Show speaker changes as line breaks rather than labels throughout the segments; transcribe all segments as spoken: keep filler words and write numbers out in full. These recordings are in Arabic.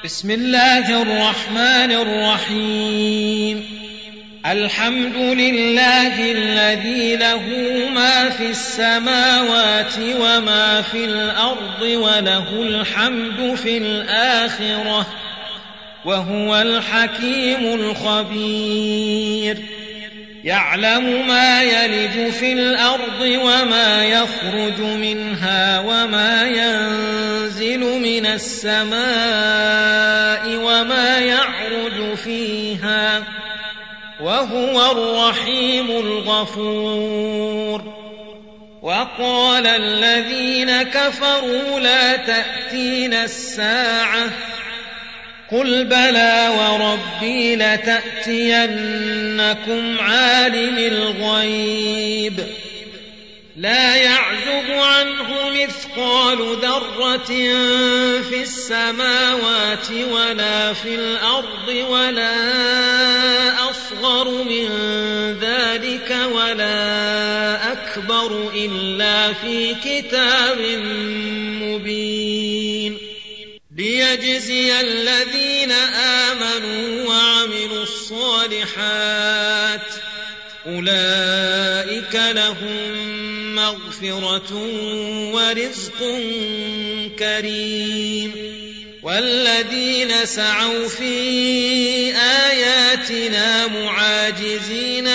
بسم الله الرحمن الرحيم الحمد لله الذي له ما في السماوات وما في الأرض وله الحمد في الآخرة وهو الحكيم الخبير يعلم ما يلج في الأرض وما يخرج منها وما ينزل من السماء وما يعرج فيها وهو الرحيم الغفور وقال الذين كفروا لا تأتينا الساعة قل بلى وربي لتأتينكم عالم الغيب لا يعزب عنه مثقال ذرة في السماوات ولا في الأرض ولا أصغر من ذلك ولا أكبر إلا في كتاب مبين ليجزي الذين آمنوا وعملوا الصالحات أولئك لهم مغفرة ورزق كريم والذين سعوا في آياتنا معاجزين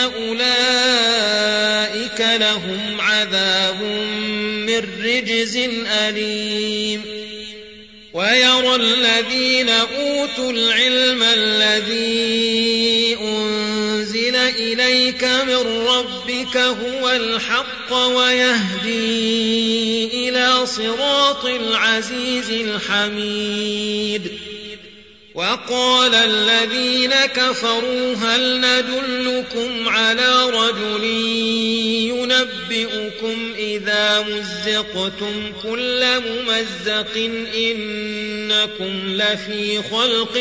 أولئك لهم عذاب من رجز أليم ويرى الذين أوتوا العلم الذي أنزل إليك من ربك هو الحق ويهدي إلى صراط العزيز الحميد وقال الذين كفروا هل ندلكم على رجل ينبئكم إذا مزقتم كل ممزق إنكم لفي خلق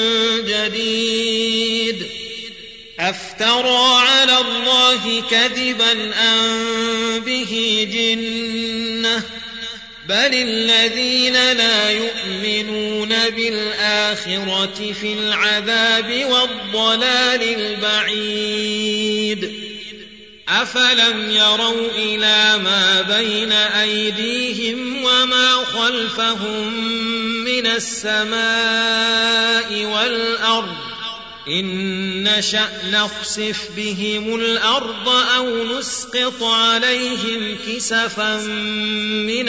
جديد أفترى على الله كذبا أم به جنة بل الذين لا يؤمنون بالآخرة في العذاب والضلال البعيد أفلم يروا إلى ما بين أيديهم وما خلفهم من السماء والأرض إن نشأ نخسف بهم الأرض أو نسقط عليهم كسفا من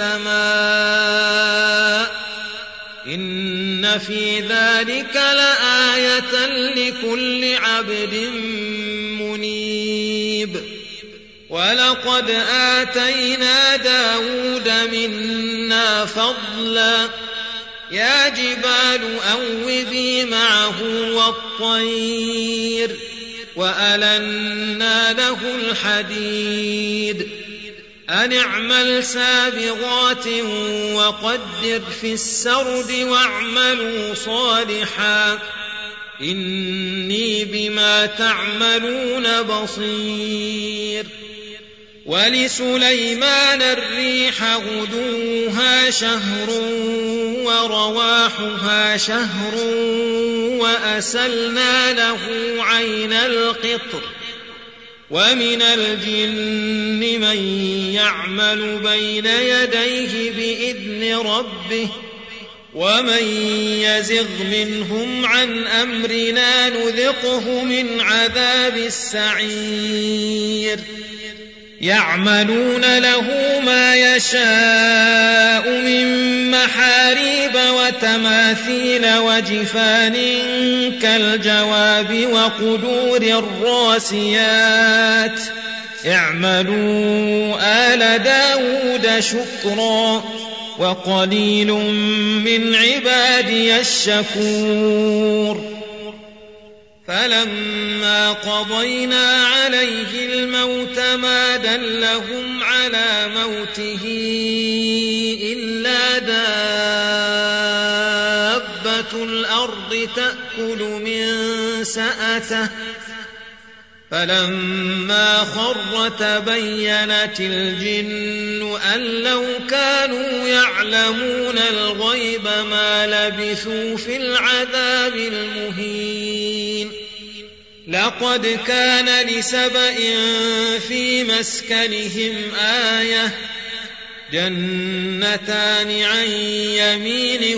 السماء إن في ذلك لآية لكل عبد منيب ولقد آتينا داود منا فضلا يا جبال أوبي معه والطير وألنا له الحديد أن اعمل سابغات وقدر في السرد واعملوا صالحا إني بما تعملون بصير ولسليمان الريح غدوها شهر ورواحها شهر وأسلنا له عين القطر ومن الجن من يعمل بين يديه بإذن ربه ومن يزغ منهم عن أمرنا نذقه من عذاب السعير يعملون له ما يشاء من محاريب وتماثيل وجفان كالجواب وقدور الراسيات اعملوا آل داود شكرا وقليل من عبادي الشكور فلما قضينا عليه الموت ما دلهم على موته إلا دابة الأرض تأكل من سأته فلما خر تبينت الجن أن لو كانوا يعلمون الغيب ما لبثوا في العذاب المهين لقد كان لسبإ في مسكنهم آية جنتان عن يمين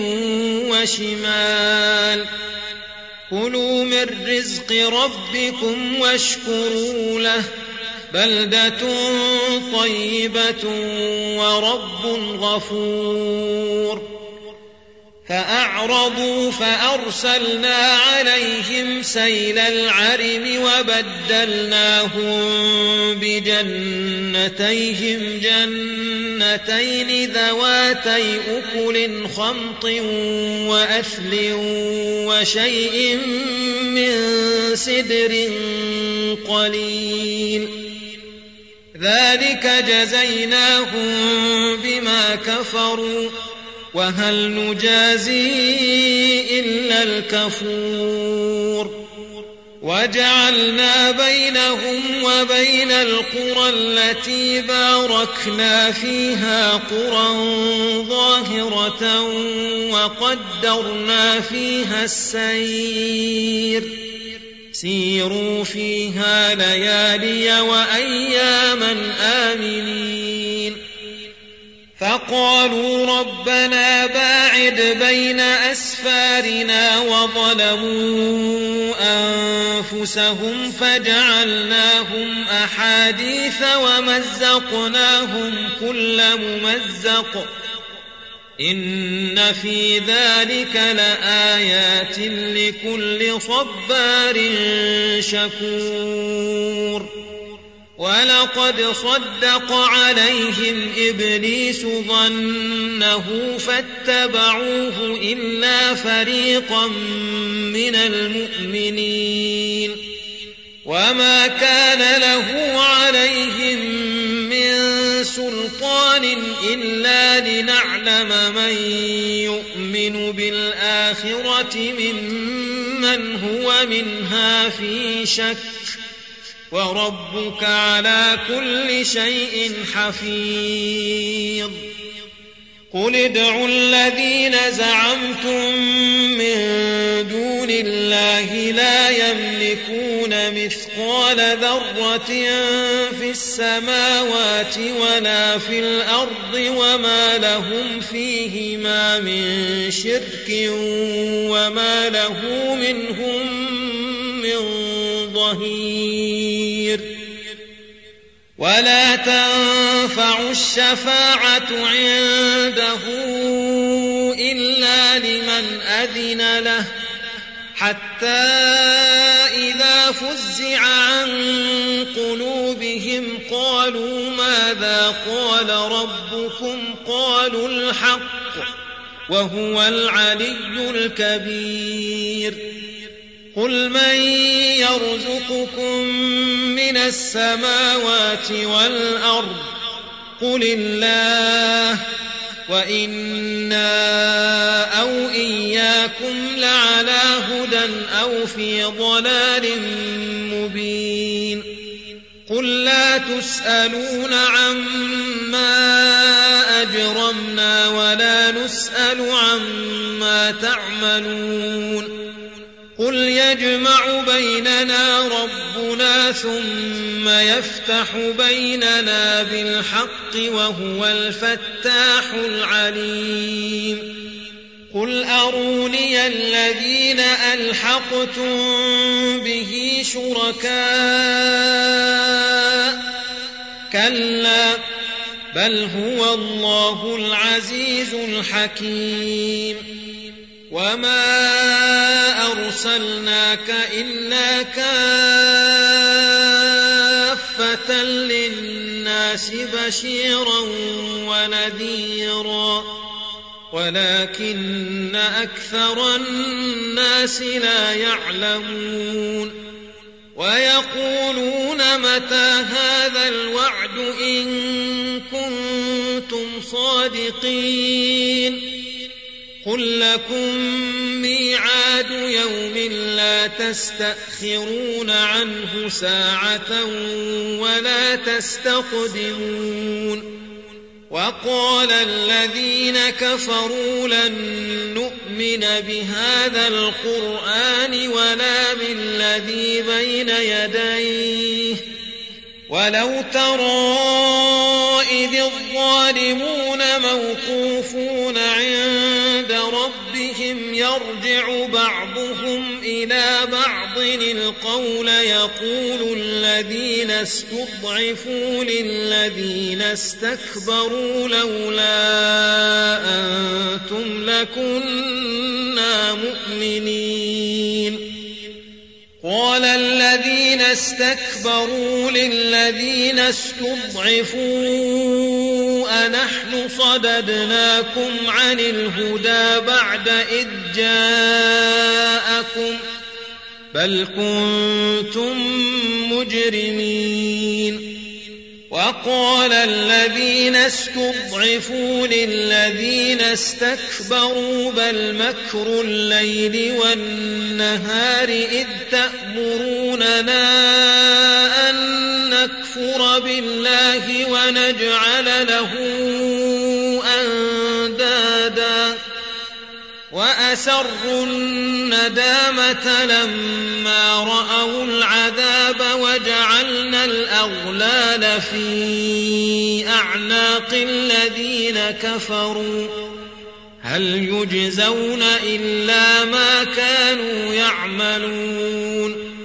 وشمال كلوا من رزق ربكم واشكروا له بلدة طيبة ورب غفور فأعرضوا فأرسلنا عليهم سيل العرم وبدلناهم بجنتيهم جنتين ذواتي أكل خمط وأثل وشيء من سدر قليل ذلك جزيناهم بما كفروا وهل نجازي إلا الكفور وجعلنا بينهم وبين القرى التي باركنا فيها قرى ظاهرة وقدرنا فيها السير سيروا فيها ليالي وأياما آمنين فقالوا ربنا باعد بين أسفارنا وظلموا أنفسهم فجعلناهم أحاديث ومزقناهم كل ممزق إن في ذلك لآيات لكل صبار شكور ولقد صدق عليهم إبليس ظنه فاتبعوه إلا فريقا من المؤمنين وما كان له عليهم من سلطان إلا لنعلم من يؤمن بالآخرة ممن هو منها في شك وربك على كل شيء حفيظ قل ادعوا الذين زعمتم من دون الله لا يملكون مثقال ذرة في السماوات ولا في الأرض وما لهم فيهما من شرك وما له منهم من ظهير ولا تنفع الشفاعة عنده إلا لمن أذن له حتى إذا فزع عن قلوبهم قالوا ماذا قال ربكم قالوا الحق وهو العلي الكبير قل من يرزقكم من السماوات والأرض قل الله وإنا أو إياكم لعلى هدى أو في ضلال مبين قل لا تسألون عما أجرمنا ولا نسأل عما تعملون قل يجمع بيننا ربنا ثم يفتح بيننا بالحق وهو الفتاح العليم قل أروني الذين ألحقتم به شركاء كلا بل هو الله العزيز الحكيم وما أرسلناك إلا كافة للناس بشيرا ونذيرا ولكن أكثر الناس لا يعلمون ويقولون متى هذا الوعد إن كنتم صادقين قل لكم ميعاد يوم لا تستأخرون عنه ساعة ولا تستقدمون وقال الذين كفروا لن نؤمن بهذا القرآن ولا بالذي بين يديه ولو ترى إذ الظالمون موقوفون عند ربهم يرجع بعضهم إلى بعض القول يقول الذين استضعفوا للذين استكبروا لولا أنتم لكنا مؤمنين قال الذين استكبروا للذين استضعفوا أنحن صددناكم عن الهدى بعد إذ جاءكم بل كنتم مجرمين وقال الذين استضعفوا للذين استكبروا بل مكر الليل والنهار إذ تأمروننا أن نكفر بالله ونجعل له أندادا وأسروا الندامة لما رأوا العذاب وجعلنا الأغلال في أعناق الذين كفروا هل يجزون إلا ما كانوا يعملون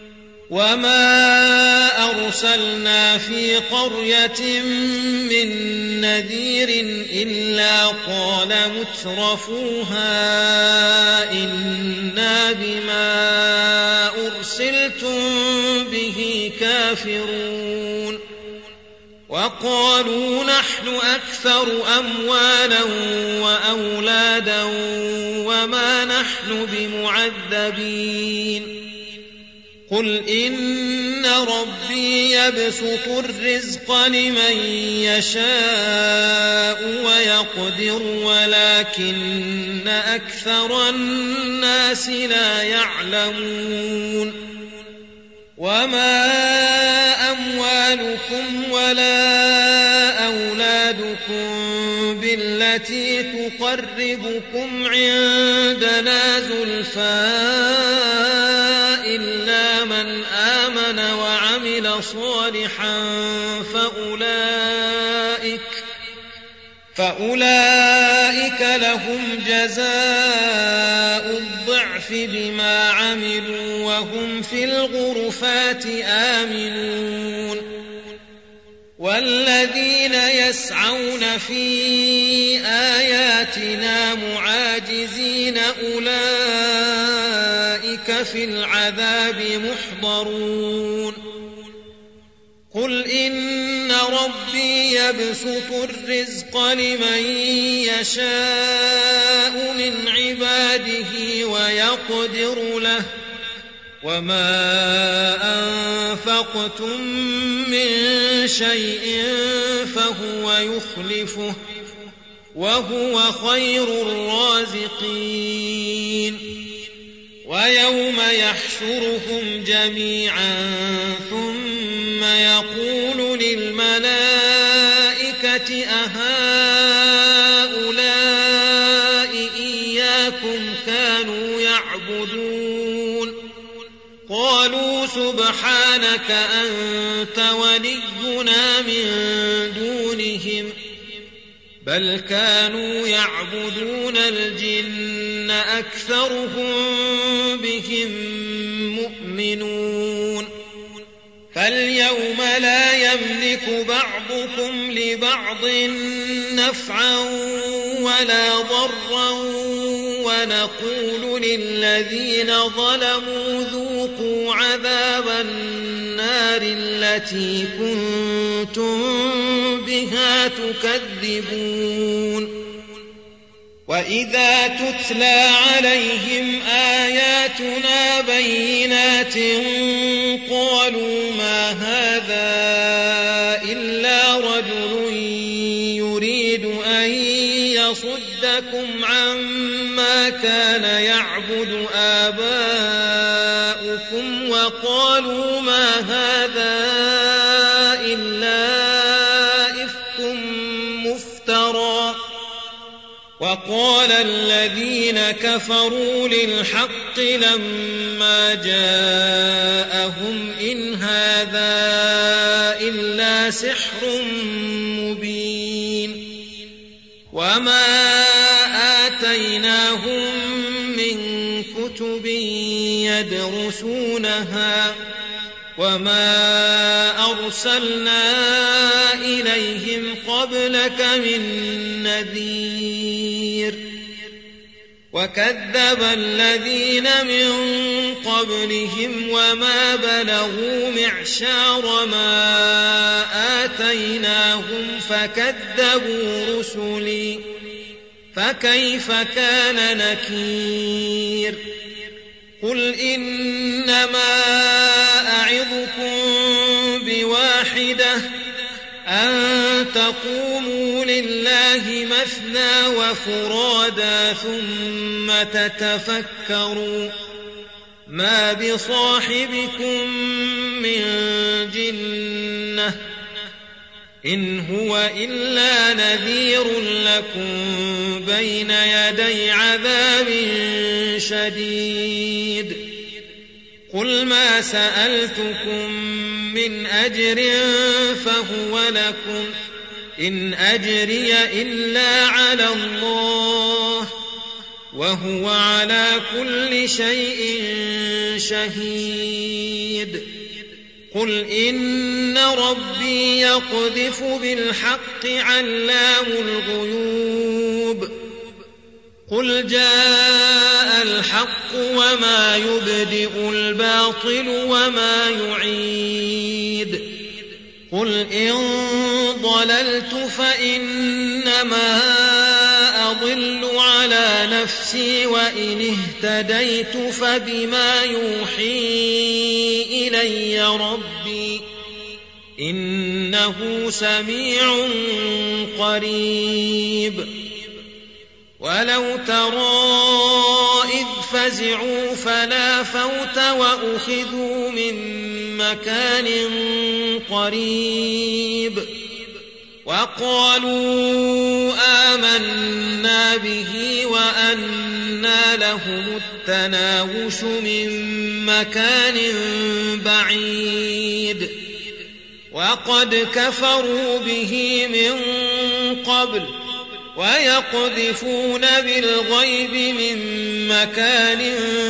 وما أرسلنا في قرية من نذير إلا قال مترفوها إنا بما أرسلتم به كافرون وقالوا نحن أكثر أموالا وأولادا وما نحن بمعذبين قل إن ربي يبسط الرزق لمن يشاء ويقدر ولكن أكثر الناس لا يعلمون وما أموالكم ولا أولادكم بالتي تقربكم عندنا زلفى إلا من آمن وعمل صالحا فأولئك فأولئك لهم جزاء الضعف بما عملوا وهم في الغرفات آمنون والذين يسعون في آياتنا معاجزين أولئك في العذاب محضرون قل إن ربي يبسط الرزق لمن يشاء من عباده ويقدر له وما أنفقتم من شيء فهو يخلفه وهو خير الرازقين ويوم يحشرهم جميعا ثم يقول للملائكة أهؤلاء إياكم كانوا يعبدون قالوا سبحانك أنت ولينا من دونهم بل كانوا يعبدون الجن أكثرهم بهم مؤمنون فاليوم لا يملك بعضكم لبعض نفعا ولا ضرا ونقول للذين ظلموا ذوقوا عذاب النار التي كنتم بها تكذبون وإذا تتلى عليهم آياتنا بينات قالوا ما هذا إلا رجل يريد أن يصدكم عما كان يعبد آباؤكم وقالوا ما هذا إلا إفك مفترى وقال الذين كفروا للحق لما جاءهم إن هذا إلا سحر مبين وما آتيناهم من كتب يدرسونها وما أرسلنا إليهم قبلك من نذير وكذب الذين من قبلهم وما بلغوا معشار ما آتيناهم فكذبوا رسلي فكيف كان نكير قل إنما أعظكم بواحدة أن تقوموا لله مثنى وفرادا ثم تتفكروا ما بصاحبكم من جنة إن هو إلا نذير لكم بين يدي عذاب شديد قل ما سألتكم من أجر فهو لكم إن أجري إلا على الله وهو على كل شيء شهيد قل إن ربي يقذف بالحق علام الغيوب قل جاء الحق وما يبدئ الباطل وما يعيد قل إن ضللت فإنما أضل على نفسي وإن اهتديت فبما يوحي إلي ربي إنه سميع قريب ولو ترى إذ فزعوا فلا فوت وأخذوا من مكان قريب وقالوا آمنا به وأنى لهم التناوش من مكان بعيد وقد كفروا به من قبل ويقذفون بالغيب من مكان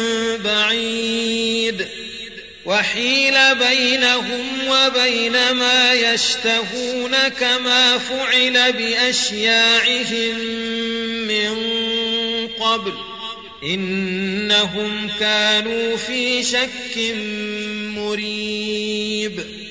بعيد وحيل بينهم وبين ما يشتهون كما فعل بأشياعهم من قبل إنهم كانوا في شك مريب